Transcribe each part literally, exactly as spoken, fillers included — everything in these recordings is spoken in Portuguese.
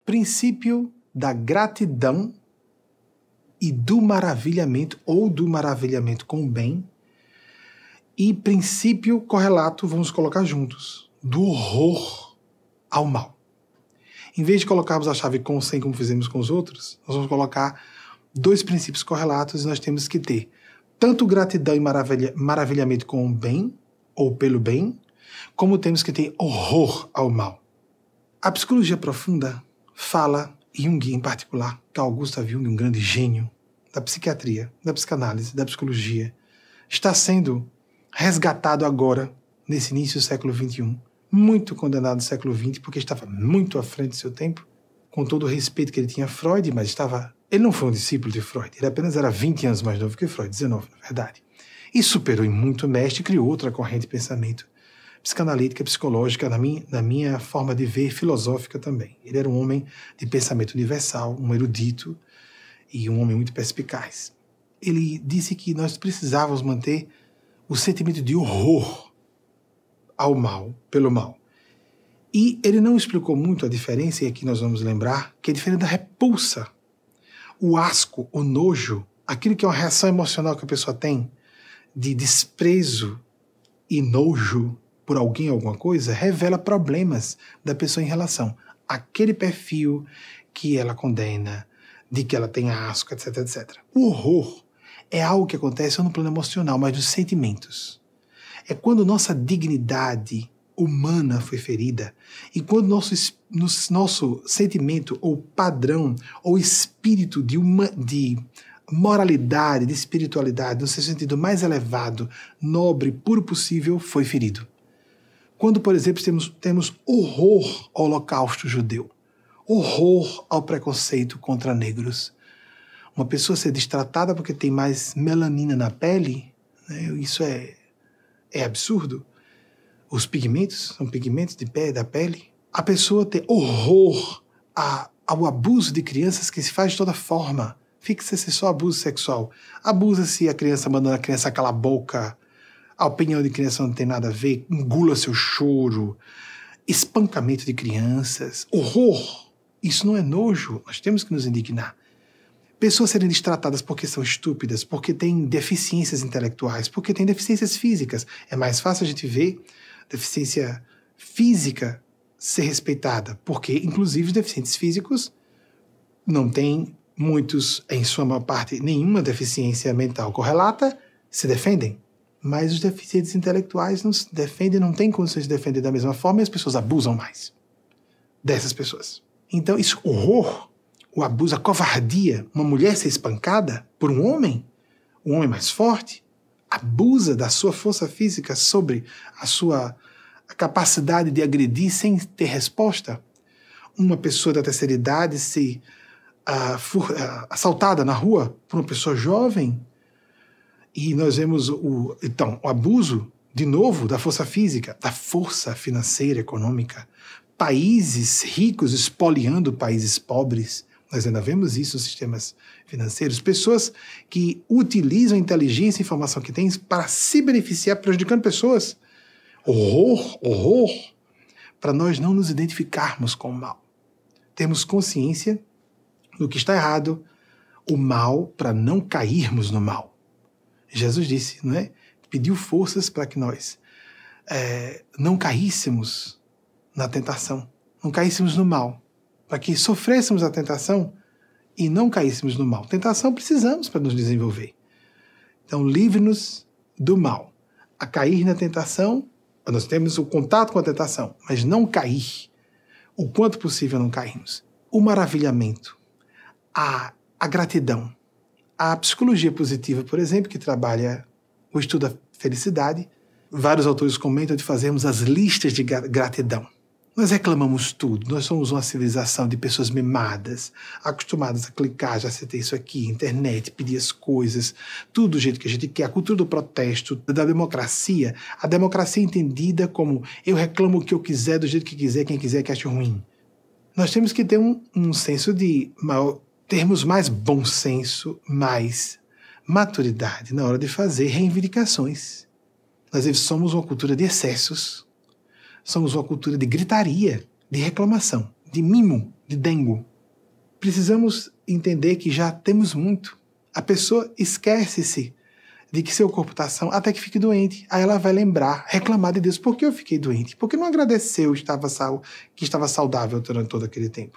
princípio da gratidão e do maravilhamento, ou do maravilhamento com o bem, e princípio correlato, vamos colocar juntos, do horror ao mal. Em vez de colocarmos a chave com ou sem, como fizemos com os outros, nós vamos colocar dois princípios correlatos e nós temos que ter tanto gratidão e maravilha, maravilhamento com o bem, ou pelo bem, como temos que ter horror ao mal. A psicologia profunda fala, Jung em particular, Carl Gustav Jung, um grande gênio da psiquiatria, da psicanálise, da psicologia, está sendo resgatado agora, nesse início do século vinte e um, muito condenado no século vinte, porque estava muito à frente do seu tempo, com todo o respeito que ele tinha a Freud, mas estava... Ele não foi um discípulo de Freud, ele apenas era vinte anos mais novo que Freud, dezenove, na verdade. E superou em muito o mestre e criou outra corrente de pensamento psicanalítica, psicológica, na minha, na minha forma de ver, filosófica também. Ele era um homem de pensamento universal, um erudito e um homem muito perspicaz. Ele disse que nós precisávamos manter o sentimento de horror ao mal, pelo mal. E ele não explicou muito a diferença, e aqui nós vamos lembrar, que é diferente da repulsa. O asco, o nojo, aquilo que é uma reação emocional que a pessoa tem de desprezo e nojo por alguém ou alguma coisa, revela problemas da pessoa em relação àquele perfil que ela condena, de que ela tem asco, etc, etcétera. O horror é algo que acontece não no plano emocional, mas nos sentimentos. É quando nossa dignidade humana foi ferida e quando nosso, nosso sentimento ou padrão ou espírito de, uma, de moralidade, de espiritualidade, no seu sentido mais elevado, nobre, puro possível, foi ferido. Quando, por exemplo, temos, temos horror ao holocausto judeu, horror ao preconceito contra negros, uma pessoa ser destratada porque tem mais melanina na pele, né, isso é, é absurdo. Os pigmentos são pigmentos de pele, da pele. A pessoa ter horror a, ao abuso de crianças que se faz de toda forma. Fixa se só abuso sexual. Abusa-se a criança, mandando a criança calar a boca. A opinião de criança não tem nada a ver. Engula seu choro. Espancamento de crianças. Horror. Isso não é nojo. Nós temos que nos indignar. Pessoas serem destratadas porque são estúpidas, porque têm deficiências intelectuais, porque têm deficiências físicas. É mais fácil a gente ver deficiência física ser respeitada, porque, inclusive, os deficientes físicos não têm muitos, em sua maior parte, nenhuma deficiência mental correlata, se defendem. Mas os deficientes intelectuais não se defendem, não têm condições de defender da mesma forma e as pessoas abusam mais dessas pessoas. Então, isso, horror, o abuso, a covardia, uma mulher ser espancada por um homem, um homem mais forte, abusa da sua força física sobre a sua a capacidade de agredir sem ter resposta. Uma pessoa da terceira idade ser uh, for, uh, assaltada na rua por uma pessoa jovem, e nós vemos o, então, o abuso, de novo, da força física, da força financeira, econômica, países ricos espoliando países pobres. Nós ainda vemos isso nos sistemas financeiros. Pessoas que utilizam a inteligência e informação que têm para se beneficiar, prejudicando pessoas. Horror, horror, para nós não nos identificarmos com o mal. Temos consciência do que está errado, o mal, para não cairmos no mal. Jesus disse, não é? Pediu forças para que nós é, não caíssemos na tentação, não caíssemos no mal, para que sofrêssemos a tentação e não caíssemos no mal. Tentação precisamos para nos desenvolver. Então, livre-nos do mal. A cair na tentação, nós temos o contato com a tentação, mas não cair. O quanto possível não cairmos. O maravilhamento, a, a gratidão, a psicologia positiva, por exemplo, que trabalha o estudo da felicidade, vários autores comentam de fazermos as listas de gratidão. Nós reclamamos tudo, nós somos uma civilização de pessoas mimadas, acostumadas a clicar, já citei isso aqui, internet, pedir as coisas, tudo do jeito que a gente quer, a cultura do protesto, da democracia, a democracia entendida como eu reclamo o que eu quiser, do jeito que quiser, quem quiser que ache ruim. Nós temos que ter um, um senso de, maior, termos mais bom senso, mais maturidade na hora de fazer reivindicações. Nós somos uma cultura de excessos, somos uma cultura de gritaria, de reclamação, de mimo, de dengo. Precisamos entender que já temos muito. A pessoa esquece-se de que seu corpo está são até que fique doente. Aí ela vai lembrar, reclamar de Deus. Por que eu fiquei doente? Por que não agradeceu que estava, sal, que estava saudável durante todo aquele tempo?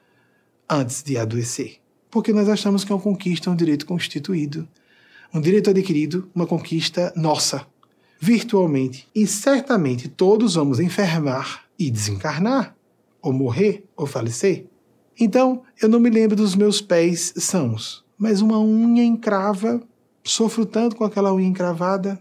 Antes de adoecer. Porque nós achamos que é uma conquista, um direito constituído. Um direito adquirido, uma conquista nossa. Virtualmente. E certamente todos vamos enfermar e desencarnar. Ou morrer, ou falecer. Então, eu não me lembro dos meus pés sãos. Mas uma unha encrava, sofro tanto com aquela unha encravada.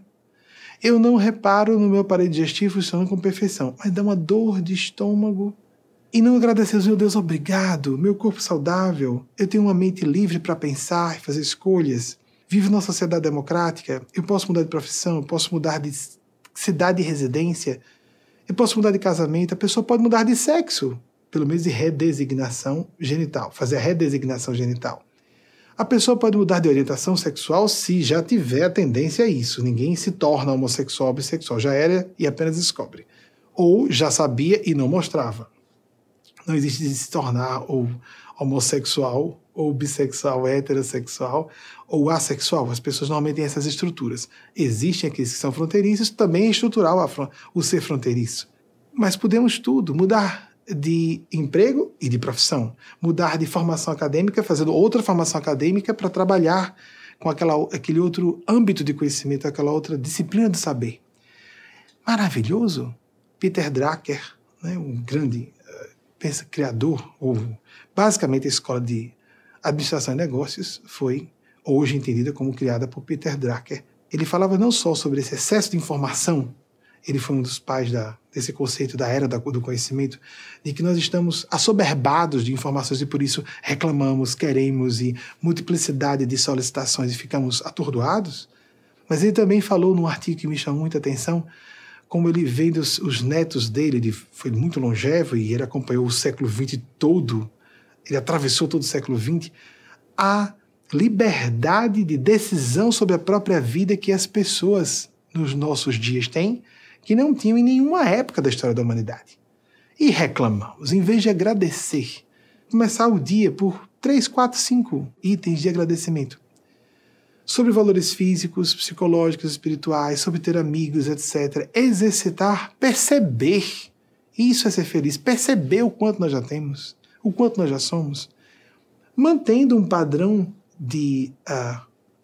Eu não reparo no meu aparelho digestivo funcionando com perfeição, mas dá uma dor de estômago. E não agradecer, meu Deus, obrigado, meu corpo saudável, eu tenho uma mente livre para pensar e fazer escolhas. Vivo numa sociedade democrática, eu posso mudar de profissão, eu posso mudar de cidade de residência, eu posso mudar de casamento, a pessoa pode mudar de sexo, pelo menos de redesignação genital, fazer a redesignação genital. A pessoa pode mudar de orientação sexual se já tiver a tendência a isso. Ninguém se torna homossexual ou bissexual. Já era e apenas descobre. Ou já sabia e não mostrava. Não existe de se tornar ou homossexual, ou bissexual, heterossexual, ou assexual. As pessoas normalmente têm essas estruturas. Existem aqueles que são fronteiriços, também é estrutural o ser fronteiriço. Mas podemos tudo, mudar de emprego e de profissão, mudar de formação acadêmica, fazendo outra formação acadêmica para trabalhar com aquela, aquele outro âmbito de conhecimento, aquela outra disciplina do saber. Maravilhoso! Peter Drucker, né, um grande uh, pensa, criador, ou basicamente a escola de administração e negócios foi hoje entendida como criada por Peter Drucker. Ele falava não só sobre esse excesso de informação, ele foi um dos pais da, desse conceito da era do conhecimento, de que nós estamos assoberbados de informações e por isso reclamamos, queremos e multiplicidade de solicitações e ficamos atordoados. Mas ele também falou num artigo que me chamou muita atenção, como ele vendo os, os netos dele, ele foi muito longevo e ele acompanhou o século vinte todo, ele atravessou todo o século vinte, a liberdade de decisão sobre a própria vida que as pessoas nos nossos dias têm, que não tinham em nenhuma época da história da humanidade. E reclamamos, em vez de agradecer, começar o dia por três, quatro, cinco itens de agradecimento. Sobre valores físicos, psicológicos, espirituais, sobre ter amigos, etcétera. Exercitar, perceber. Isso é ser feliz. Perceber o quanto nós já temos, o quanto nós já somos. Mantendo um padrão de uh,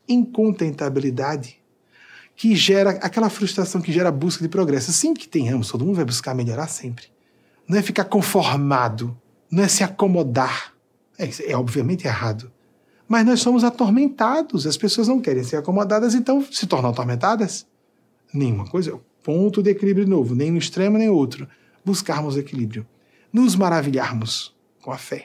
incontentabilidade, que gera aquela frustração que gera a busca de progresso. Assim que tenhamos, todo mundo vai buscar melhorar sempre. Não é ficar conformado, não é se acomodar. É, é obviamente errado. Mas nós somos atormentados. As pessoas não querem ser acomodadas, então se tornam atormentadas. Nenhuma coisa. Ponto de equilíbrio novo. Nem um extremo, nem outro. Buscarmos o equilíbrio. Nos maravilharmos com a fé.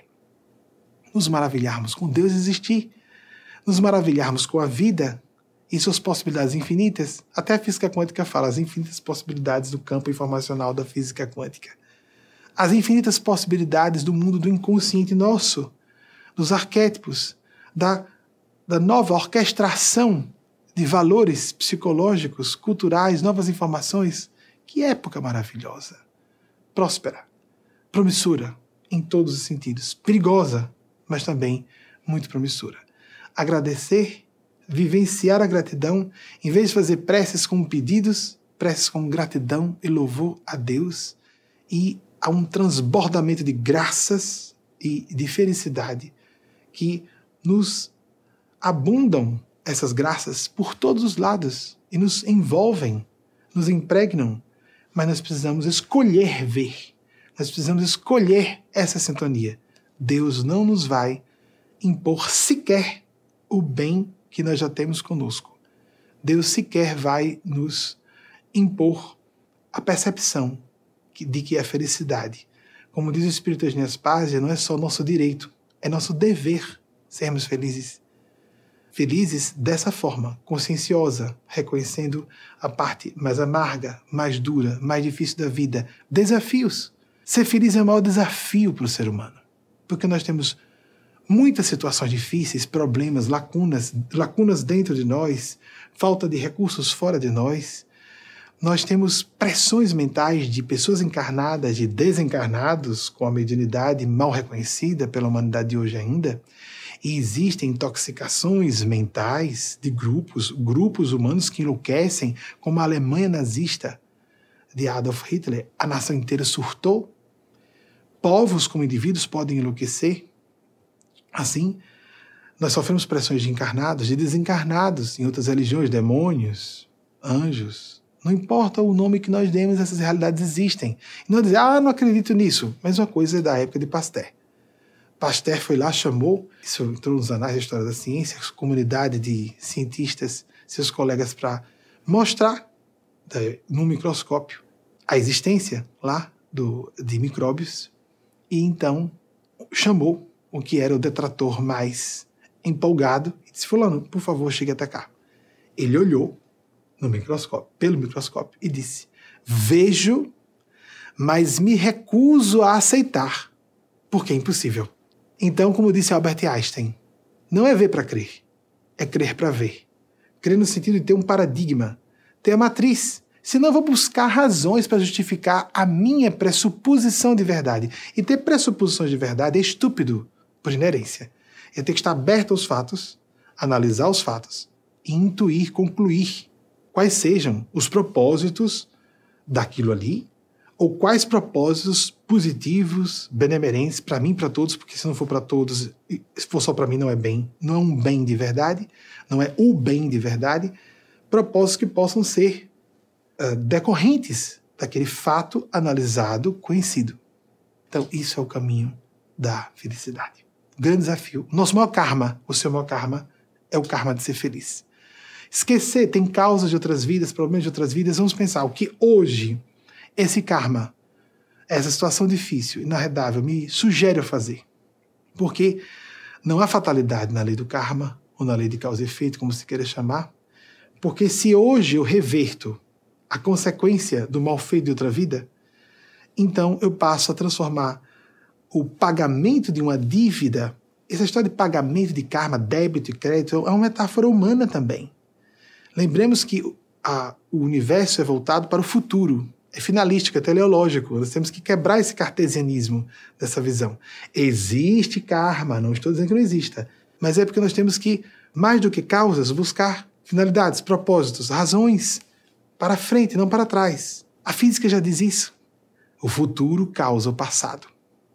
Nos maravilharmos com Deus existir. Nos maravilharmos com a vida e suas possibilidades infinitas. Até a física quântica fala as infinitas possibilidades do campo informacional da física quântica. As infinitas possibilidades do mundo do inconsciente nosso, dos arquétipos, da, da nova orquestração de valores psicológicos, culturais, novas informações. Que época maravilhosa! Próspera, promissora em todos os sentidos, perigosa, mas também muito promissora. Agradecer, vivenciar a gratidão, em vez de fazer preces com pedidos, preces com gratidão e louvor a Deus, e a um transbordamento de graças e de felicidade que nos abundam essas graças por todos os lados e nos envolvem, nos impregnam, mas nós precisamos escolher ver, nós precisamos escolher essa sintonia. Deus não nos vai impor sequer o bem que nós já temos conosco. Deus sequer vai nos impor a percepção de que é felicidade. Como diz o Espírito Eugênio Spazia, não é só nosso direito, é nosso dever sermos felizes. Felizes dessa forma, conscienciosa, reconhecendo a parte mais amarga, mais dura, mais difícil da vida. Desafios. Ser feliz é o maior desafio para o ser humano. Porque nós temos muitas situações difíceis, problemas, lacunas, lacunas dentro de nós, falta de recursos fora de nós, nós temos pressões mentais de pessoas encarnadas, de desencarnados, com a mediunidade mal reconhecida pela humanidade de hoje ainda, e existem intoxicações mentais de grupos, grupos humanos que enlouquecem, como a Alemanha nazista de Adolf Hitler. A nação inteira surtou. Povos como indivíduos podem enlouquecer. Assim, nós sofremos pressões de encarnados, de desencarnados, em outras religiões, demônios, anjos. Não importa o nome que nós demos, essas realidades existem. E não dizer, ah, não acredito nisso. Mas uma coisa é da época de Pasteur. Pasteur foi lá, chamou, isso entrou nos anais da história da ciência, a comunidade de cientistas, seus colegas, para mostrar no microscópio a existência lá do, de micróbios, e então chamou o que era o detrator mais empolgado e disse, fulano, por favor, chegue até cá. Ele olhou no microscópio, pelo microscópio, e disse, vejo, mas me recuso a aceitar, porque é impossível. Então, como disse Albert Einstein, não é ver para crer, é crer para ver. Crer no sentido de ter um paradigma, ter a matriz. Senão eu vou buscar razões para justificar a minha pressuposição de verdade. E ter pressuposições de verdade é estúpido, por inerência. Eu tenho que estar aberto aos fatos, analisar os fatos e intuir, concluir quais sejam os propósitos daquilo ali, ou quais propósitos positivos, benemerentes, para mim e para todos, porque se não for para todos, se for só para mim não é bem, não é um bem de verdade, não é o bem de verdade, propósitos que possam ser uh, decorrentes daquele fato analisado, conhecido. Então, isso é o caminho da felicidade. Grande desafio. Nosso maior karma, o seu maior karma, é o karma de ser feliz. Esquecer, tem causas de outras vidas, problemas de outras vidas, vamos pensar o que hoje esse karma, essa situação difícil, inarredável, me sugere a fazer. Porque não há fatalidade na lei do karma, ou na lei de causa e efeito, como se queira chamar. Porque se hoje eu reverto a consequência do mal feito de outra vida, então eu passo a transformar o pagamento de uma dívida, essa história de pagamento de karma, débito e crédito, é uma metáfora humana também. Lembremos que a, o universo é voltado para o futuro, é finalístico, é teleológico. Nós temos que quebrar esse cartesianismo dessa visão. Existe karma, não estou dizendo que não exista, mas é porque nós temos que, mais do que causas, buscar finalidades, propósitos, razões para frente, não para trás. A física já diz isso. O futuro causa o passado.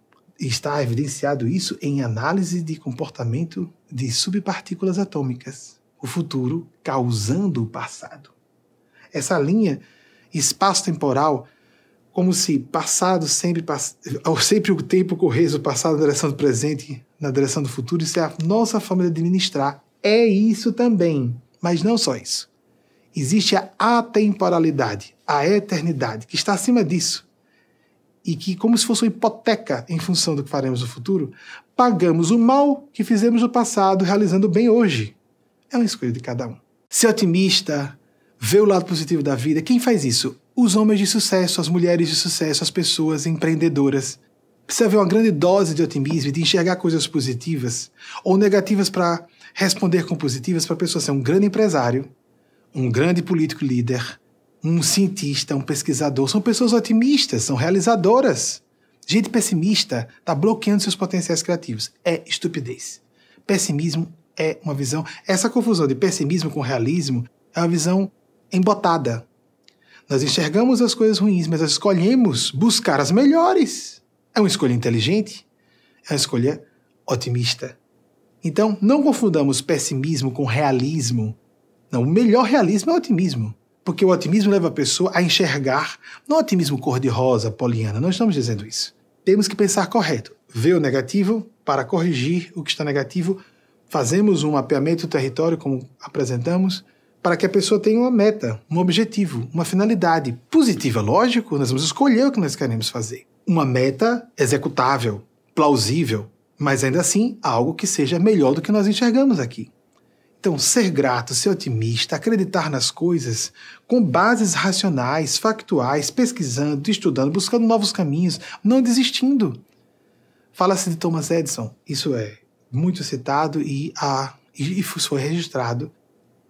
E está evidenciado isso em análise de comportamento de subpartículas atômicas. O futuro causando o passado. Essa linha espaço-temporal, como se passado sempre, sempre o tempo corresse o passado na direção do presente, na direção do futuro, isso é a nossa forma de administrar. É isso também, mas não só isso. Existe a atemporalidade, a eternidade, que está acima disso. E que, como se fosse uma hipoteca em função do que faremos no futuro, pagamos o mal que fizemos no passado, realizando o bem hoje. É uma escolha de cada um. Ser otimista, ver o lado positivo da vida. Quem faz isso? Os homens de sucesso, as mulheres de sucesso, as pessoas empreendedoras. Precisa haver uma grande dose de otimismo e de enxergar coisas positivas ou negativas para responder com positivas para a pessoa ser um grande empresário, um grande político líder, um cientista, um pesquisador. São pessoas otimistas, são realizadoras. Gente pessimista está bloqueando seus potenciais criativos. É estupidez. Pessimismo é uma visão... Essa confusão de pessimismo com realismo é uma visão embotada. Nós enxergamos as coisas ruins, mas nós escolhemos buscar as melhores. É uma escolha inteligente, é uma escolha otimista. Então, não confundamos pessimismo com realismo. Não, o melhor realismo é o otimismo, porque o otimismo leva a pessoa a enxergar, não otimismo cor-de-rosa, poliana, não estamos dizendo isso. Temos que pensar correto, ver o negativo para corrigir o que está negativo, fazemos um mapeamento do território, como apresentamos, para que a pessoa tenha uma meta, um objetivo, uma finalidade positiva. Lógico, nós vamos escolher o que nós queremos fazer. Uma meta executável, plausível, mas ainda assim algo que seja melhor do que nós enxergamos aqui. Então, ser grato, ser otimista, acreditar nas coisas com bases racionais, factuais, pesquisando, estudando, buscando novos caminhos, não desistindo. Fala-se de Thomas Edison, isso é muito citado e, a, e foi registrado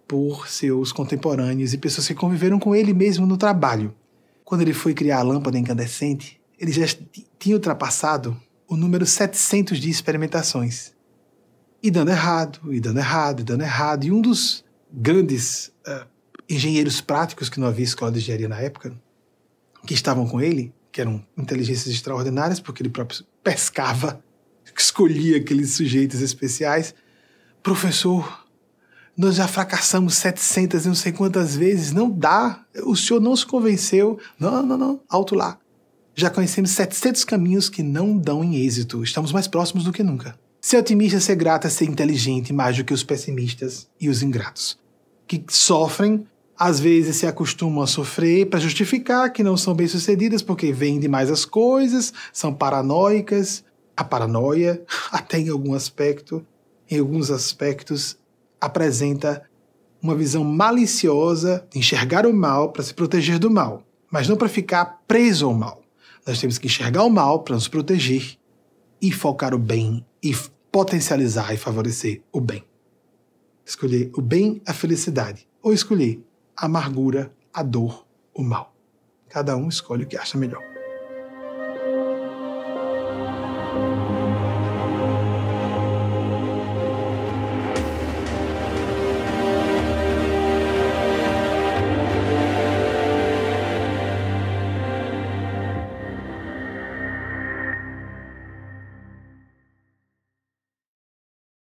por seus contemporâneos e pessoas que conviveram com ele mesmo no trabalho. Quando ele foi criar a lâmpada incandescente, ele já tinha ultrapassado o número setecentos de experimentações. E dando errado, e dando errado, e dando errado. E um dos grandes uh, engenheiros práticos que não havia escola de engenharia na época, que estavam com ele, que eram inteligências extraordinárias, porque ele próprio pescava, escolhia aqueles sujeitos especiais. Professor, nós já fracassamos setecentas e não sei quantas vezes, não dá, o senhor não se convenceu. Não, não, não, alto lá. Já conhecemos setecentos caminhos que não dão em êxito, estamos mais próximos do que nunca. Ser otimista, ser grato é ser inteligente mais do que os pessimistas e os ingratos, que sofrem, às vezes se acostumam a sofrer para justificar que não são bem-sucedidas porque veem demais as coisas, são paranoicas. A paranoia, até em algum aspecto, em alguns aspectos, apresenta uma visão maliciosa de enxergar o mal para se proteger do mal, mas não para ficar preso ao mal. Nós temos que enxergar o mal para nos proteger e focar o bem e potencializar e favorecer o bem. Escolher o bem, a felicidade, ou escolher a amargura, a dor, o mal. Cada um escolhe o que acha melhor.